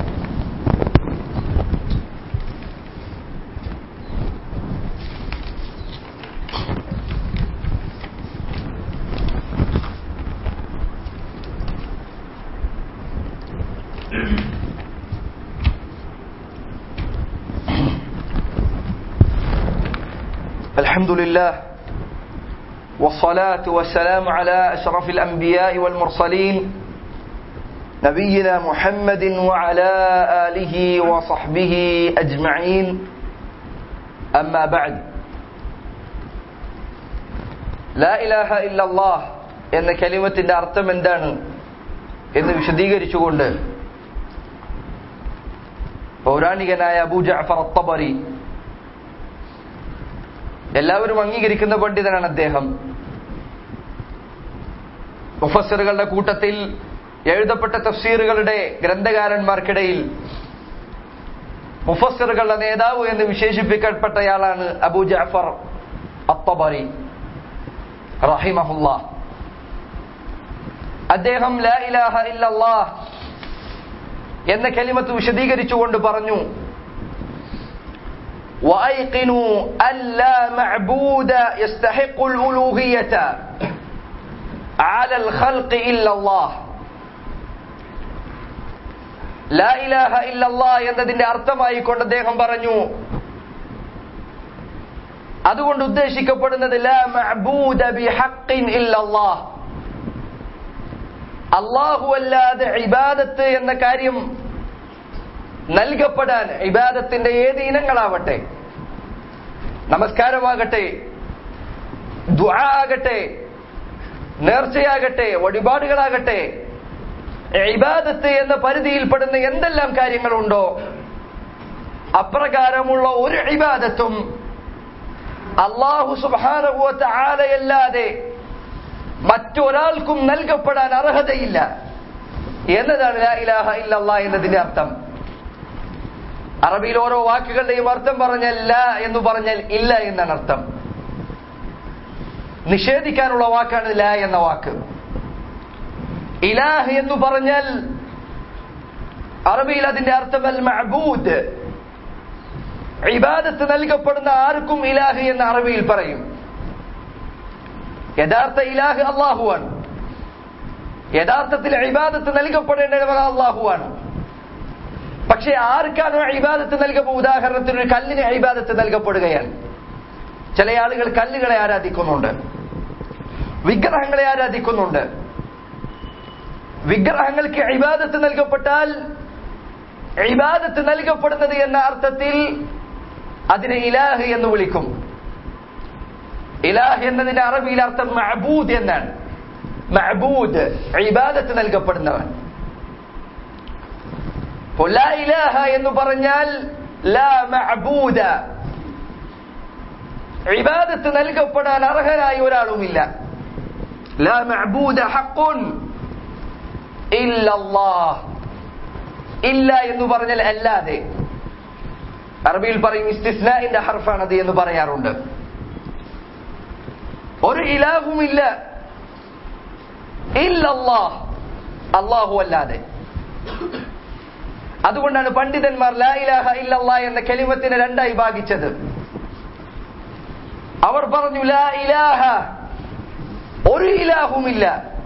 الحمد لله والصلاة والسلام على أشرف الأنبياء والمرسلين نبينا محمد وعلى آله وصحبه أجمعين أما بعد لا إله إلا الله എന്ന കലിമത്തിന്റെ അർത്ഥം എന്താണ് എന്ന് വിശദീകരിച്ചുകൊണ്ട് പൗരാണികനായ അബൂ ജഅഫർ അത്തബരി, എല്ലാവരും അംഗീകരിക്കുന്ന പണ്ഡിതനാണ് അദ്ദേഹം. മുഫസ്സിറുകളുടെ കൂട്ടത്തിൽ എഴുതപ്പെട്ട തഫ്സീറുകളുടെ ഗ്രന്ഥകാരന്മാർക്കിടയിൽ മുഫസ്സിറുകളുടെ നേതാവ് എന്ന് വിശേഷിപ്പിക്കപ്പെട്ടയാളാണ് അബൂ ജഅഫർ അത്തബരി റഹിമഹുല്ലാഹ്. അദ്ദേഹം ലാ ഇലാഹ ഇല്ലല്ലാഹ് എന്ന കലിമത്ത് വിശദീകരിച്ചുകൊണ്ട് പറഞ്ഞു, وأيقنوا أن لا معبود يستحق الألوهية على الخلق إلا الله. لا إله إلا الله എന്നതിന്റെ അർത്ഥമായിക്കൊണ്ട് അദ്ദേഹം പറഞ്ഞു, അതുകൊണ്ട് ഉദ്ദേശിക്കപ്പെടുന്നത് ലാ മഅബൂദ ബിഹഖ്ഇൻ ഇല്ലല്ലാഹ്, അല്ലാഹു അല്ലാതെ ഇബാദത്ത് എന്ന കാര്യം നൽകപ്പെടാൻ ഇബാദത്തിന്റെ ഏത് ഇനങ്ങളാവട്ടെ, നമസ്കാരമാകട്ടെ, ദുആ ആകട്ടെ, നേർച്ചയാകട്ടെ, വഴിപാടുകളാകട്ടെ, ഇബാദത്ത് എന്ന പരിധിയിൽപ്പെടുന്ന എന്തെല്ലാം കാര്യങ്ങളുണ്ടോ അപ്രകാരമുള്ള ഒരു ഇബാദത്തും അല്ലാഹു സുബ്ഹാനഹു വ തആലയല്ലാതെ മറ്റൊരാൾക്കും നൽകപ്പെടാൻ അർഹതയില്ല എന്നതാണ് ലാ ഇലാഹ ഇല്ലല്ലാഹ് എന്നതിന്റെ അർത്ഥം. അറബിയിൽ ഓരോ വാക്കുകളുടെയും അർത്ഥം പറഞ്ഞാൽ ലാ എന്ന് പറഞ്ഞാൽ ഇല്ല എന്നാണ് അർത്ഥം. നിഷേധിക്കാനുള്ള വാക്കാണ് ലാ എന്ന വാക്ക്. ഇലാഹ് എന്ന് പറഞ്ഞാൽ അറബിയിൽ അതിന്റെ അർത്ഥം അൽ മഅബൂദ്, ഇബാദത്ത് നൽകപ്പെടുന്ന ആർക്കും ഇലാഹ് എന്ന് അറബിയിൽ പറയും. യഥാർത്ഥ ഇലാഹ് അല്ലാഹുവാണ്. യഥാർത്ഥത്തിൽ ഇബാദത്ത് നൽകപ്പെടേണ്ടവർ അല്ലാഹുവാണ്. പക്ഷെ ആർക്കാണോ ഇബാദത്ത് നൽകപ്പെടുക? ഉദാഹരണത്തിന് ഒരു കല്ലിന് ഇബാദത്ത് നൽകപ്പെടുകയാണ്. ചില ആളുകൾ കല്ലുകളെ ആരാധിക്കുന്നുണ്ട്, വിഗ്രഹങ്ങളെ ആരാധിക്കുന്നുണ്ട്. വിഗ്രഹങ്ങൾക്ക് ഇബാദത്ത് നൽകപ്പെട്ടാൽ ഇബാദത്ത് നൽകപ്പെടുന്നത് എന്ന അർത്ഥത്തിൽ അതിനെ ഇലാഹ് എന്ന് വിളിക്കും. ഇലാഹ് എന്നതിന്റെ അറബിയിൽ അർത്ഥം മഅബൂദ് എന്നാണ്. മഅബൂദ്, ഇബാദത്ത് നൽകപ്പെടുന്നവൻ. ലാ ഇലാഹ എന്ന് പറഞ്ഞാൽ ലാ മഅബൂദ, ഇബാദത്ത് നൽകപ്പെടാൻ അർഹനായ ഒരാളുമില്ല. ലാ മഅബൂദ ഹഖ്ഖുൻ ഇല്ലല്ലാഹ്, ഇല്ല എന്ന് പറഞ്ഞാൽ അല്ലാതെ. അറബിയിൽ പറയും ഇസ്തിസ്നാഇന്റെ ഹർഫാണത് എന്ന് പറയാറുണ്ട്. ഒരു ഇലാഹുമില്ല ഇല്ലല്ലാഹ്, അല്ലാഹു അല്ലാതെ. അതുകൊണ്ടാണ് പണ്ഡിതന്മാർ ലാ ഇലാഹ ഇല്ലല്ലാഹ് എന്ന കലിമത്തിനെ രണ്ടായി ഭാഗിച്ചത്. അവർ പറഞ്ഞു ലാ ഇലാഹ, ഒരു ഇലാഹുമില്ല.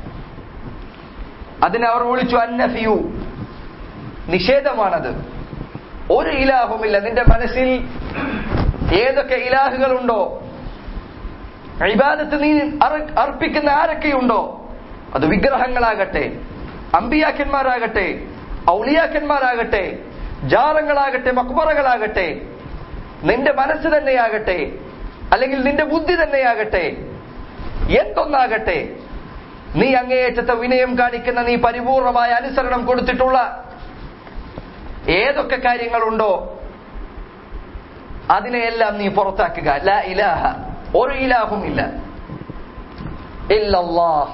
അതിനെ അവർ വിളിച്ചു അന്നഫിയു, നിഷേധമാണത്. ഒരു ഇലാഹുമില്ല. നിന്റെ മനസ്സിൽ ഏതൊക്കെ ഇലാഹുകളുണ്ടോ, ഇബാദത്ത് നീ അർപ്പിക്കുന്ന ആരൊക്കെയുണ്ടോ, അത് വിഗ്രഹങ്ങളാകട്ടെ, അമ്പിയാക്കന്മാരാകട്ടെ, ഔലിയാക്കന്മാരാകട്ടെ, ജാറങ്ങളാകട്ടെ, മക്ബറകളാകട്ടെ, നിന്റെ മനസ്സ് തന്നെയാകട്ടെ, അല്ലെങ്കിൽ നിന്റെ ബുദ്ധി തന്നെയാകട്ടെ, എന്തൊന്നാകട്ടെ, നീ അങ്ങേയറ്റത്തെ വിനയം കാണിക്കുന്ന, നീ പരിപൂർണമായ അനുസരണം കൊടുത്തിട്ടുള്ള ഏതൊക്കെ കാര്യങ്ങളുണ്ടോ അതിനെയെല്ലാം നീ പുറത്താക്കുക. ലാ ഇലാഹ, ഒരു ഇലാഹുമില്ല ഇല്ലല്ലാഹ്.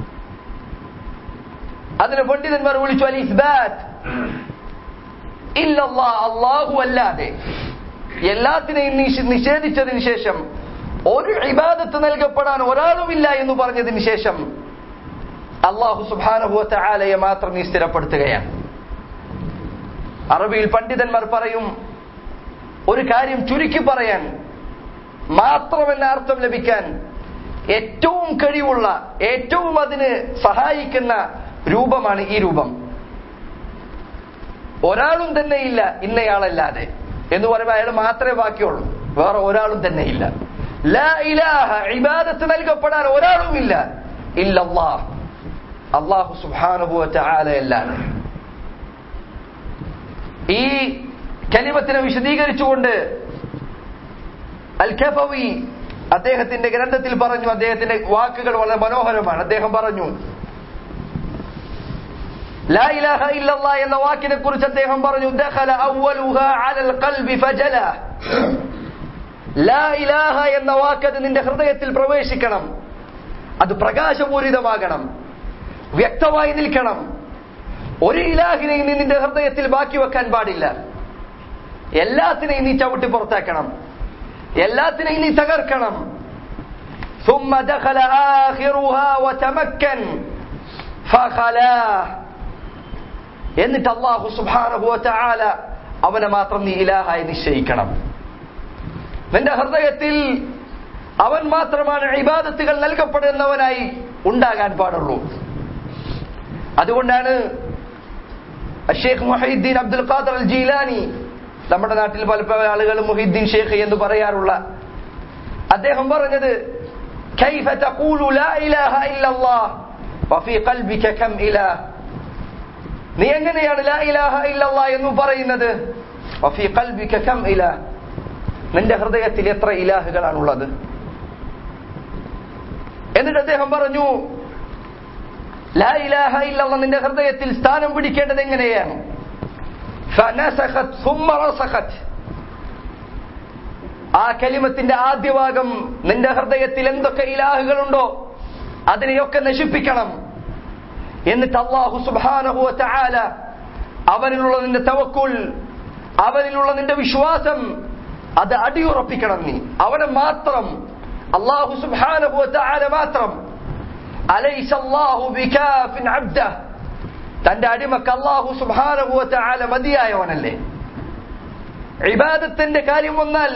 അതിന് പണ്ഡിതന്മാർ വിളിച്ചു അൽ ഇസ്ബാത്ത്. ഇല്ലല്ലാഹ്, അല്ലാഹു അല്ലാതെ എല്ലാത്തിനെയും നിഷേധിച്ചതിന് ശേഷം, ഒരു ഇബാദത്ത് നൽകപ്പെടാൻ ഒരാളുമില്ല എന്ന് പറഞ്ഞതിന് ശേഷം അല്ലാഹു സുബ്ഹാനഹു വ തആലയെ മാത്രം നീ സ്ഥിരപ്പെടുത്തുകയാണ്. അറബിയിൽ പണ്ഡിതന്മാർ പറയും, ഒരു കാര്യം ചുരുക്കി പറയാൻ മാത്രമെന്ന അർത്ഥം ലഭിക്കാൻ ഏറ്റവും കഴിവുള്ള, ഏറ്റവും അതിന് സഹായിക്കുന്ന രൂപമാണ് ഈ രൂപം. ഒരാളും തന്നെ ഇല്ല ഇന്നയാളല്ലാതെ എന്ന് പറയുമ്പോൾ അയാൾ മാത്രമേ ബാക്കിയുള്ളൂ, വേറെ ഒരാളും തന്നെ ഇല്ല. ലാ ഇലാഹ, ഇബാദത്ത് നൽകപ്പെടാൻ ഒരാളുമില്ല ഇല്ലല്ലാഹ്, അല്ലാഹു സുബ്ഹാനഹു വ തആല അല്ലാതെ. ഈ കലിമത്തിനെ വിശദീകരിച്ചുകൊണ്ട് അൽ കഫവി അദ്ദേഹത്തിന്റെ ഗ്രന്ഥത്തിൽ പറഞ്ഞു, അദ്ദേഹത്തിന്റെ വാക്കുകൾ വളരെ മനോഹരമാണ്. അദ്ദേഹം പറഞ്ഞു, ലാ ഇലാഹ ഇല്ലല്ലാഹ് എന്ന വാക്കിനെ കുറിച്ച് അദ്ദേഹം പറഞ്ഞു, ദഖല അവ്വലുഹാ അലൽ ഖൽബി ഫജല. ലാ ഇലാഹ എന്ന വാക്ക് അത് നിന്റെ ഹൃദയത്തിൽ പ്രവേശിക്കണം, അത് പ്രകാശപൂരിതമാകണം, വ്യക്തമായി നിൽക്കണം. ഒരു ഇലാഹിനെയും നീ നിന്റെ ഹൃദയത്തിൽ ബാക്കി വെക്കാൻ പാടില്ല. എല്ലാത്തിനെയും നീ ചവിട്ടി പുറത്താക്കണം, എല്ലാത്തിനെയും നീ തകർക്കണം. ثم دخل آخرها وتمكن فخلاه. എന്നിട്ട് അല്ലാഹു സുബ്ഹാനഹു വ തആല അവനെ മാത്രം നീ ഇലാഹായി നിശ്ചയിക്കണം. നിന്റെ ഹൃദയത്തിൽ അവൻ മാത്രമാണ് ഇബാദത്തുകൾ നൽകപ്പെടുന്നവനായി ഉണ്ടാകാൻ പാടുള്ളൂ. അതുകൊണ്ടാണ് ഷെയ്ഖ് മുഹീദ്ദീൻ അബ്ദുൽ ഖാദിർ അൽ ജീലാനി, നമ്മുടെ നാട്ടിൽ പല ആളുകൾ മുഹീദ്ദീൻ ഷെയ്ഖ് എന്ന് പറയാറുള്ള അദ്ദേഹം പറഞ്ഞത്, കൈഫ തഖൂലു ലാ ഇലാഹ ഇല്ലല്ലാഹ് വഫീ ഖൽബിക കം ഇലാഹ്. നീ എങ്ങനെയാണ് ലാ ഇലാഹ ഇല്ലല്ലാഹ് എന്ന് പറയുന്നത്? വഫീ ഖൽബിക കം ഇലാഹ്, നിന്റെ ഹൃദയത്തിൽ എത്ര ഇലാഹുകളാണുള്ളത്? എന്നിട്ട് അദ്ദേഹം പറഞ്ഞു, ലാ ഇലാഹ ഇല്ലല്ലാഹ് നിന്റെ ഹൃദയത്തിൽ സ്ഥാനം പിടിക്കേണ്ടത് എങ്ങനെയാണ്? ഫനസഖത് സുമ്മ റസഖത്, ആ കലിമത്തിന്റെ ആദ്യ ഭാഗം നിന്റെ ഹൃദയത്തിൽ എന്തൊക്കെ ഇലാഹുകളുണ്ടോ അതിനെയൊക്കെ നശിപ്പിക്കണം. എന്നിട്ട് അല്ലാഹു സുബ്ഹാനഹു വ തആല അവനിലുള്ള നിന്റെ തവക്കുൽ, അവനിലുള്ള നിന്റെ വിശ്വാസം അത് അടിയുറപ്പിക്കണം. നീ അവനെ മാത്രം, അല്ലാഹു സുബ്ഹാനഹു വ തആല മാത്രം. അലൈസ അല്ലാഹു ബികാഫിൻ അബ്ദഹ്, തന്റെ അടിമക്ക് അല്ലാഹു സുബ്ഹാനഹു വ തആല മതിയായവനല്ലേ? ഇബാദത്തിന്റെ കാര്യം വന്നാൽ,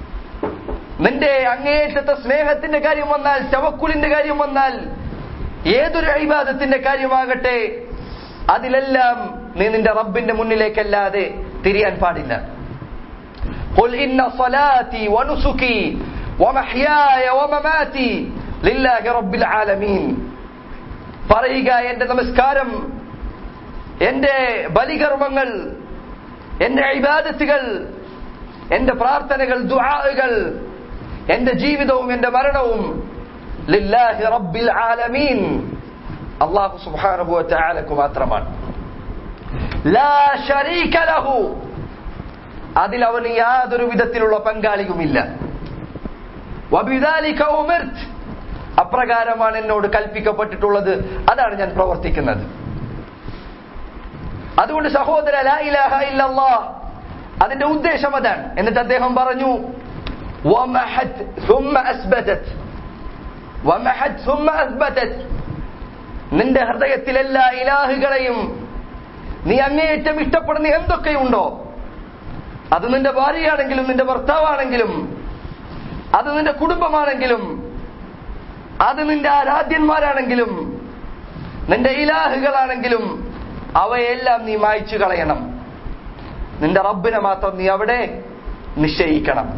നിന്റെ അങ്ങേയറ്റത്തെ സ്നേഹത്തിന്റെ കാര്യം വന്നാൽ, തവക്കുലിന്റെ കാര്യം വന്നാൽ, ഏതൊരു ഇബാദത്തിന്റെ കാര്യമാകട്ടെ അതിലെല്ലാം നീ നിന്റെ റബ്ബിന്റെ മുന്നിലേക്കല്ലാതെ തിരിയാൻ പാടില്ല. ഖുൽ ഇന്ന സ്വലാത്തി വനുസുകി വമഹ്യായ വമമാതി ലില്ലാഹി റബ്ബിൽ ആലമീൻ, പറയുക എന്റെ നമസ്കാരം, എന്റെ ബലികർമ്മങ്ങൾ, എന്റെ ഇബാദത്തുകൾ, എന്റെ പ്രാർത്ഥനകൾ, ദുആകൾ, എന്റെ ജീവിതവും എന്റെ മരണവും ലില്ലാഹി റബ്ബിൽ ആലമീൻ, അല്ലാഹു സുബ്ഹാനഹു വ തആലക്ക് മാത്രമാണ്. ലാ ശരീക ലഹു, അതിൽ അവന് യാതൊരു വിധത്തിലുള്ള പങ്കാളിയുമില്ല. വബിദാലിക ഉമിർത്, അപ്രകാരമാണ് എന്നോട് കൽപ്പിക്കപ്പെട്ടിട്ടുള്ളത്, അതാണ് ഞാൻ പ്രവർത്തിക്കുന്നത്. അതുകൊണ്ട് സഹോദര, ലാ ഇലാഹ ഇല്ലല്ലാഹ് അതിന്റെ ഉദ്ദേശം അതാണ്. എന്നിട്ട് അദ്ദേഹം പറഞ്ഞു, വമഹത് സുമ്മ അസ്ബതത്, വമഹത് സുമ്മ അസ്ബതത്, നിന്റെ ഹൃദയത്തിൽ എല്ലാ ഇലാഹുകളെയും നീ അങ്ങേയറ്റം ഇഷ്ടപ്പെടുന്ന എന്തൊക്കെയുണ്ടോ, അത് നിന്റെ ഭാര്യയാണെങ്കിലും നിന്റെ ഭർത്താവാണെങ്കിലും, അത് നിന്റെ കുടുംബമാണെങ്കിലും, അത് നിന്റെ ആരാധ്യന്മാരാണെങ്കിലും, നിന്റെ ഇലാഹുകളാണെങ്കിലും, അവയെല്ലാം നീ മായ്ച്ചു കളയണം. നിന്റെ റബ്ബിനെ മാത്രം നീ അവിടെ നിശ്ചയിക്കണം.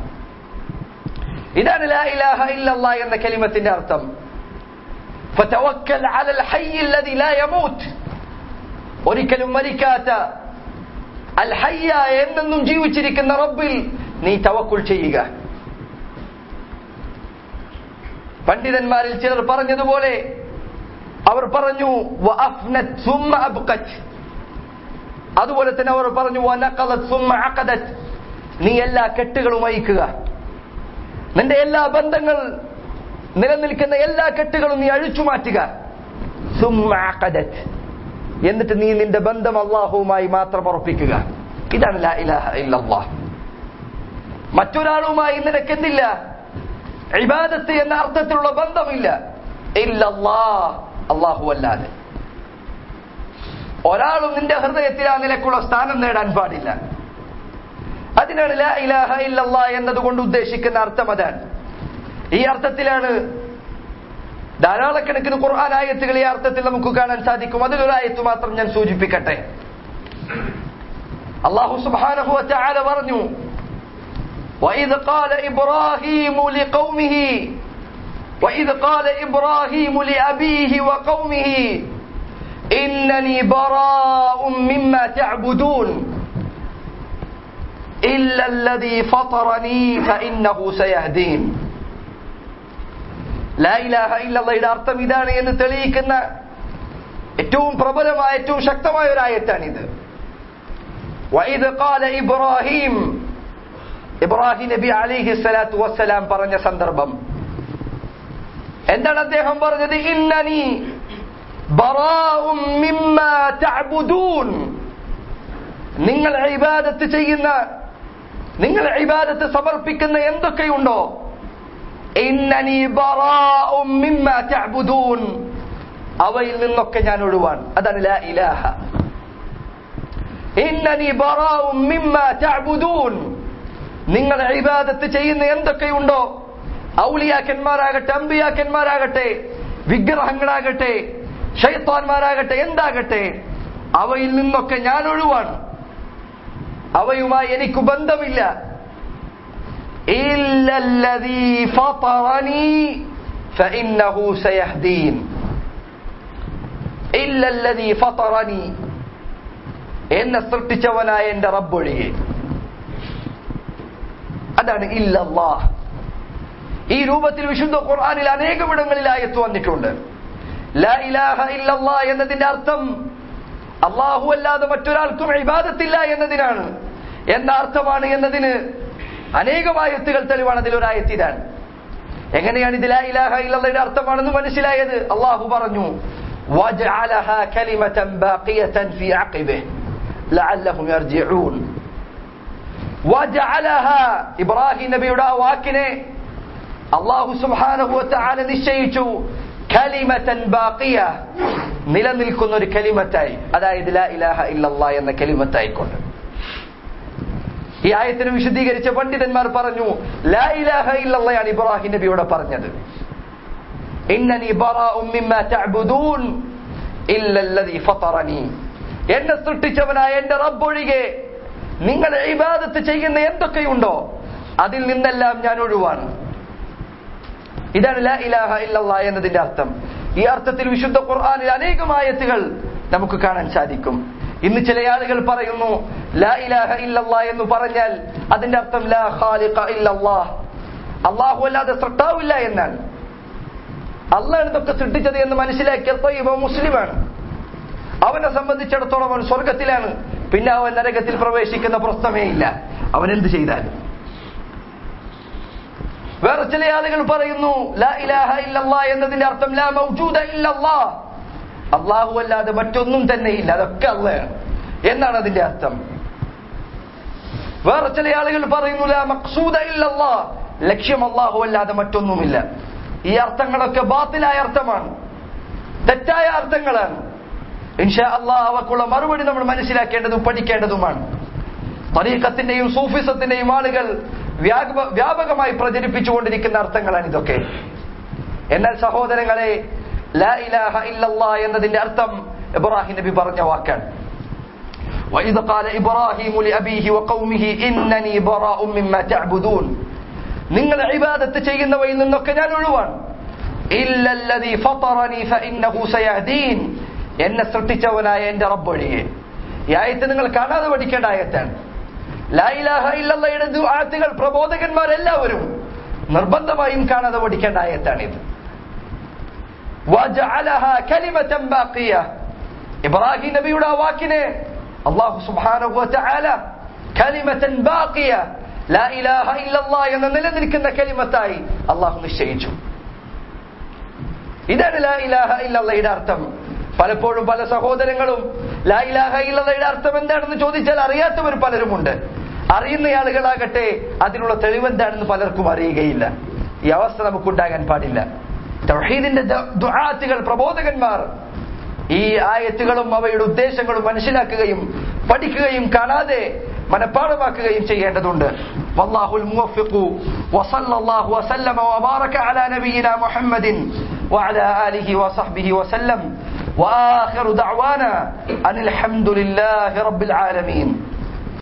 ഇതാണ് ലാ ഇലാഹ ഇല്ലല്ലാഹ് എന്ന കലിമത്തിന്റെ അർത്ഥം. ഫതവക്കൽ അലൽ ഹയ്യ് അല്ലദി ലാ യമൂത്ത്, ഒരിക്കലും മരിക്കാത്ത അൽ ഹയ്യ, എന്നെന്നും ജീവിച്ചിരിക്കുന്ന റബ്ബിൽ നീ തവക്കുൽ ചെയ്യുക. പണ്ഡിതന്മാരിൽ ചിലർ പറഞ്ഞതുപോലെ അവർ പറഞ്ഞു വഅഫ്നത് സുമ്മ അബ്ഖത്, അതുപോലെ തന്നെ അവർ പറഞ്ഞു വനഖലത് സുമ്മ അഖദത്, നീ എല്ലാ കെട്ടുകളും അഴിക്കുക, നിന്റെ എല്ലാ ബന്ധങ്ങൾ, നിലനിൽക്കുന്ന എല്ലാ കെട്ടുകളും നീ അഴിച്ചു മാറ്റുക. സുമ്മ അഖദത്, എന്നിട്ട് നീ നിന്റെ ബന്ധം അല്ലാഹുവുമായി മാത്രം ഉറപ്പിക്കുക. ഇതാണ് ലാ ഇലാഹ ഇല്ലല്ലാഹ്. മറ്റൊരാളുമായി നിനക്കെന്തില്ല? ഇബാദത്ത് എന്ന അർത്ഥത്തിലുള്ള ബന്ധമില്ല. ഇല്ലല്ലാഹ്, അല്ലാഹു അല്ലാതെ ഒരാളും നിന്റെ ഹൃദയത്തിൽ ആ നിലക്കുള്ള സ്ഥാനം നേടാൻ പാടില്ല. അതിനാണ് ലാ ഇലാഹ ഇല്ലല്ലാഹ് എന്നതുകൊണ്ട് ഉദ്ദേശിക്കുന്ന അർത്ഥം അതാണ്. ഈ അർത്ഥത്തിലാണ് ധാരാളക്കണക്കിന് ഖുർആൻ ആയത്തുകൾ ഈ അർത്ഥത്തിൽ നമുക്ക് കാണാൻ സാധിക്കും. അതിലൊരു ആയത്ത് മാത്രം ഞാൻ സൂചിപ്പിക്കട്ടെ. അല്ലാഹു സുബ്ഹാനഹു വ തആല പറഞ്ഞു, وإذ قال إبراهيم لقومه وإذ قال إبراهيم لأبيه وقومه إنني براء مما تعبدون إلا الذي فطرني فإنه سيهدين. ലാ ഇലാഹ ഇല്ലല്ലാഹയുടെ അർത്ഥം ഇതാണ് എന്ന് തെളിയിക്കുന്ന ഏറ്റവും പ്രബലമായ, ഏറ്റവും ശക്തമായ ഒരു ആയത്താണിത്. വഇദ് ഖാല ഇബ്രാഹിം, ഇബ്രാഹിം നബി അലൈഹി സ്വലാത്തു വസ്സലാം പറഞ്ഞ സന്ദർഭം എന്താണ് അദ്ദേഹം പറഞ്ഞത്? ഇന്നനി ബറാഉം മിമ്മാ തഅബുദൂൻ, നിങ്ങൾ ഇബാദത്ത് ചെയ്യുന്ന, നിങ്ങൾ ഇബാദത്ത് സമർപ്പിക്കുന്ന എന്തൊക്കെയുണ്ടോ, ഇന്നനി ബറാഉം മിമ്മാ തഅബുദൂൻ, അവയിൽ നിന്നൊക്കെ ഞാൻ ഒഴിവാണ്. അതാണ് ലാ ഇലാഹ. ഇന്നനി ബറാഉം മിമ്മാ തഅബുദൂൻ, നിങ്ങൾ ഇബാദത്ത് ചെയ്യുന്ന എന്തൊക്കെയുണ്ടോ, ഔലിയാക്കന്മാരാകട്ടെ, അമ്പിയാക്കന്മാരാകട്ടെ, വിഗ്രഹങ്ങളാകട്ടെ, ശൈത്താന്മാരാകട്ടെ, എന്താകട്ടെ, അവയിൽ നിന്നൊക്കെ ഞാൻ ഒഴിവാണ്. അവയുമായി എനിക്ക് ബന്ധമില്ല. ഇല്ലല്ലദീ ഫതറനീ ഫഇന്നഹു സയഹ്ദീൻ. ഇല്ലല്ലദീ ഫതറനീ, എന്നെ സൃഷ്ടിച്ചവനായ എന്റെ റബ്ബൊഴികെ. അതാണ് ഇല്ലല്ലാഹ്. ഈ രൂപത്തിൽ വിശുദ്ധ ഖുർആനിൽ അനേകമിടങ്ങളിൽ ആയത്ത് വന്നിട്ടുണ്ട്. ലാ ഇലാഹ ഇല്ലല്ലാഹ് എന്നതിന്റെ അർത്ഥം അല്ലാഹു അല്ലാതെ മറ്റൊരാൾക്കും ഇബാദത്തില്ല എന്നതിനാണ് എന്ന അർത്ഥമാണ് എന്നതിന് അനേകം ആയത്തുകൾ തെളിവാണ്. അതിലൊരായത്ത് ഇതാണ്. എങ്ങനെയാണ് ഇത് ലാ ഇലാഹ ഇല്ലല്ലാഹയുടെ അർത്ഥമാണെന്ന് മനസ്സിലായത്? അല്ലാഹു പറഞ്ഞു വജഅലഹാ കലിമതൻ ബാഖിയതൻ ഫീ അഖിബിഹി ലഅല്ലഹും യർജിഊൻ. വജഅലഹാ, ഇബ്രാഹിം നബിയുടെ ആ വാക്കിനെ അല്ലാഹു സുബ്ഹാനഹു വ തആല നിശ്ചയിച്ചു കലിമതൻ ബാഖിയ, നിലനിൽക്കുന്ന ഒരു കലിമത്തായി, അതായത് ലാ ഇലാഹ ഇല്ലല്ലാഹ് എന്ന കലിമത്തായിക്കൊണ്ട്. ഈ ആയത്തിനെ വിശദീകരിച്ച പണ്ഡിതന്മാർ പറഞ്ഞു ലാ ഇലാഹ ഇല്ലല്ലാഹ് ഇബ്രാഹിം നബിയോട് പറഞ്ഞത് ഇന്നനി ബറാഉം മിമ്മാ തഅബുദൂൻ ഇല്ലല്ലദീ ഫതറനി, എന്നെ സൃഷ്ടിച്ചവനായ എന്റെ റബ്ബൊഴികെ നിങ്ങൾ ഇബാദത്ത് ചെയ്യുന്ന എന്തൊക്കെയുണ്ടോ അതിൽ നിന്നെല്ലാം ഞാൻ ഒഴിവാണ്. ഇതാണ് ലാ ഇലാഹ ഇല്ലല്ലാഹ് എന്നതിന്റെ അർത്ഥം. ഈ അർത്ഥത്തിൽ വിശുദ്ധ ഖുർആനിൽ അനേകം ആയത്തുകൾ നമുക്ക് കാണാൻ സാധിക്കും. ഇന്ന് ചില ആളുകൾ പറയുന്നു ലാ ഇലാഹ ഇല്ലല്ലാഹ് എന്ന് പറഞ്ഞാൽ അതിന്റെ അർത്ഥം ലാ ഖാലിഖ ഇല്ലല്ലാഹ്, അല്ലാഹു അല്ലാതെ സൃഷ്ടാവില്ല എന്നാണ്. അല്ലാഹ് ഇതൊക്കെ സൃഷ്ടിച്ചത് എന്ന് മനസ്സിലാക്കിയ ഇവൻ മുസ്ലിമാണ്. അവനെ സംബന്ധിച്ചിടത്തോളം അവൻ സ്വർഗത്തിലാണ്, പിന്നെ അവൻ നരകത്തിൽ പ്രവേശിക്കുന്ന പ്രശ്നമേ ഇല്ല, അവൻ എന്ത് ചെയ്താലും. വേറെ ചില ആളുകൾ പറയുന്നു ലാ ഇലാഹ ഇല്ലല്ലാഹ് എന്നതിന്റെ അർത്ഥം ലാ മൗജൂദ ഇല്ലല്ലാഹ്, അല്ലാഹു അല്ലാതെ മറ്റൊന്നും തന്നെ ഇല്ല, അതൊക്കെ അല്ലാഹയാണ് എന്നാണ് അതിന്റെ അർത്ഥം. വേറെ ചില ആളുകൾ പറയുന്നു ലാ മഖ്സൂദ ഇല്ലല്ലാഹ്, ലക്ഷ്യം അല്ലാഹു അല്ലാതെ മറ്റൊന്നുമില്ല. ഈ അർത്ഥങ്ങളൊക്കെ ബാത്തിലായ അർത്ഥമാണ്, തെറ്റായ അർത്ഥങ്ങളാണ്. ഇൻഷാ അല്ലാഹ് അവക്കുള്ള മറുപടി നമ്മൾ മനസ്സിലാക്കേണ്ടതും പഠിക്കേണ്ടതുമാണ്. തരീഖത്തിന്റെയും സൂഫിസത്തിന്റെയും ആളുകൾ വ്യാപകമായി പ്രചരിപ്പിച്ചുകൊണ്ടിരിക്കുന്ന അർത്ഥങ്ങളാണ് ഇതൊക്കെ. എന്നാൽ സഹോദരങ്ങളെ, ലാ ഇലാഹ ഇല്ലല്ലാഹ് എന്നതിന്റെ അർത്ഥം ഇബ്രാഹിം നബി പറഞ്ഞ വാക്കാണ്. وَإِذْ قَالَ إِبْرَاهِيمُ لِأَبِيهِ وَقَوْمِهِ إِنَّنِي بَرَاءٌ مِّمَّا تَعْبُدُونَ, നിങ്ങൾ ഇബാദത്ത് ചെയ്യുന്നവയിൽ നിന്നൊക്കെ ഞാൻ ഒഴിവാണ്. إِلَّا الَّذِي فَطَرَنِي فَإِنَّهُ سَيَهْدِينِ, എന്നെ സൃഷ്ടിച്ചവനായ എന്റെ റബ്ബൊഴികെ. ഈ ആയത്ത് നിങ്ങൾ കാണാതെ പഠിക്കേണ്ട ആയത്താണ്. ലാ ഇലാഹ ഇല്ലല്ലാഹയുടെ ദുആത്തുകൾ പ്രബോധകന്മാരെല്ലാവരും നിർബന്ധമായും കാണാതെ പഠിക്കേണ്ട ആയത്താണിത്. വജഅലഹാ കലിമതൻ ബാഖിയ, ഇബ്രാഹിം നബിയുടെ ആ വാക്കിനെ അല്ലാഹു സുബ്ഹാനഹു വ തആല കലിമതൻ ബാഖിയ, ലാ ഇലാഹ ഇല്ലല്ലാഹ് എന്ന നിലനിൽക്കുന്ന കലിമത്തായി അല്ലാഹു നിശ്ചയിച്ചു. ഇതാണ് ലാ ഇലാഹ ഇല്ലല്ലാഹയുടെ അർത്ഥം. പലപ്പോഴും പല സഹോദരങ്ങളും ലാ ഇലാഹ ഇല്ലല്ലാഹയുടെ അർത്ഥം എന്താണെന്ന് ചോദിച്ചാൽ അറിയാത്തവർ പലരുമുണ്ട്. അറിയുന്ന ആളുകളാകട്ടെ അതിനുള്ള തെളിവെന്താണെന്ന് പലർക്കും അറിയുകയില്ല. ഈ അവസ്ഥ നമുക്കുണ്ടാകാൻ പാടില്ല. തൗഹീദിന്റെ ദുആത്തുകൾ പ്രബോധകന്മാർ ഈ ആയത്തുകളും അവയുടെ ഉദ്ദേശങ്ങളും മനസ്സിലാക്കുകയും പഠിക്കുകയും കാണാതെ മനഃപ്പാഠമാക്കുകയും ചെയ്യേണ്ടതുണ്ട്. വല്ലാഹുൽ മുവഫ്ഫിഖു വസല്ലല്ലാഹു വസല്ലമ വബാറക അലാ നബിയിനാ മുഹമ്മദിൻ വഅലാ ആലിഹി വസഹ്ബിഹി വസല്ലം വആഖിറു ദഅവാനാ അനിൽ ഹംദുലില്ലാഹി റബ്ബിൽ ആലമീൻ.